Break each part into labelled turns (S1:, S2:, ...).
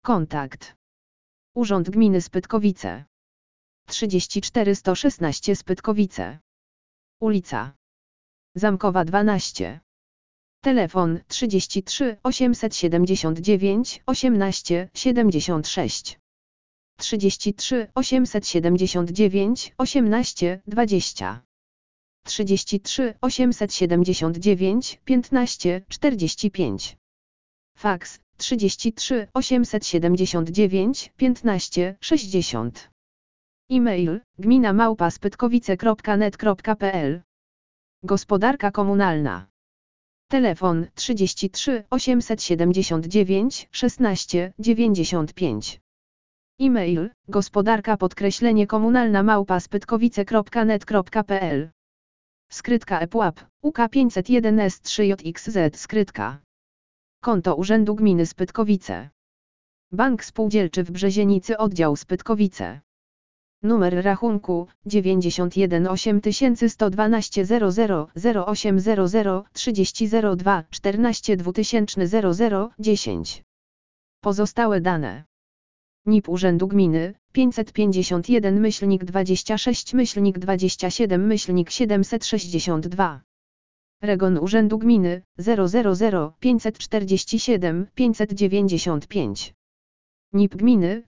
S1: Kontakt. Urząd Gminy Spytkowice. 34 116 Spytkowice. Ulica Zamkowa 12. Telefon 33 879 18 76. 33 879 18 20. 33 879 15 45. Faks 33 879 15 60. E-mail gmina@spytkowice.net.pl. Gospodarka komunalna. Telefon 33 879 16 95. E-mail gospodarka_komunalna@spytkowice.net.pl. Skrytka ePUAP UK 501S3JXZ skrytka. Konto Urzędu Gminy Spytkowice. Bank Spółdzielczy w Brzezienicy Oddział Spytkowice. Numer rachunku 91 8112 00 0800 3002 14 2000 0010. Pozostałe dane. NIP Urzędu Gminy 551-26-27-762. Regon Urzędu Gminy 000 547 595. NIP Gminy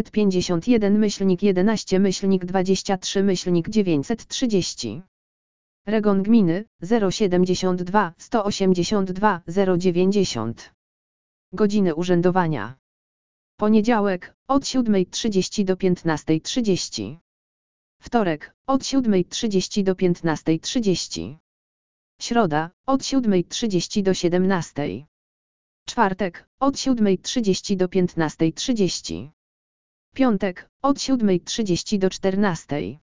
S1: 551-11-23-930. Regon Gminy 072 182 090. Godziny urzędowania. Poniedziałek od 7:30 do 15:30. Wtorek od 7:30 do 15:30. Środa od 7:30 do 17:00. Czwartek od 7:30 do 15:30. Piątek od 7:30 do 14:00.